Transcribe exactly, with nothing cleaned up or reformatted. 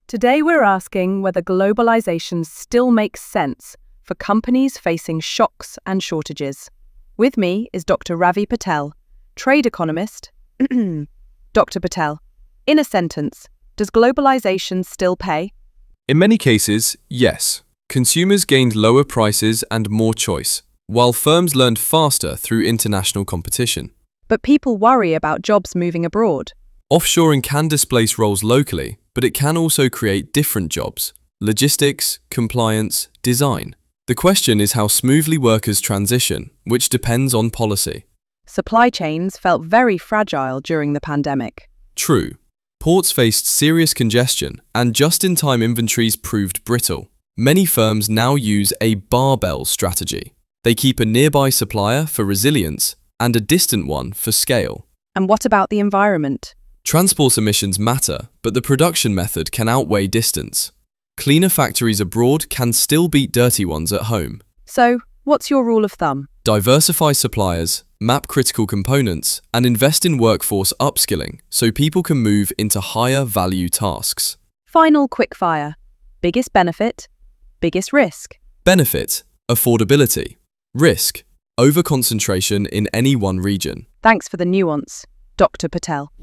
Today we're asking whether globalization still makes sense for companies facing shocks and shortages. With me is Doctor Ravi Patel, trade economist. Doctor Patel, in a sentence, does globalization still pay? In many cases, yes. Consumers gained lower prices and more choice, while firms learned faster through international competition. But people worry about jobs moving abroad. Offshoring can displace roles locally, but it can also create different jobs: logistics, compliance, design. The question is how smoothly workers transition, which depends on policy. Supply chains felt very fragile during the pandemic. True. Ports faced serious congestion, and just-in-time inventories proved brittle. Many firms now use a barbell strategy. They keep a nearby supplier for resilience and a distant one for scale. And what about the environment? Transport emissions matter, but the production method can outweigh distance. Cleaner factories abroad can still beat dirty ones at home. So, what's your rule of thumb? Diversify suppliers, map critical components, and invest in workforce upskilling so people can move into higher value tasks. Final quickfire. Biggest benefit, biggest risk. Benefit: affordability. Risk: overconcentration in any one region. Thanks for the nuance, Doctor Patel.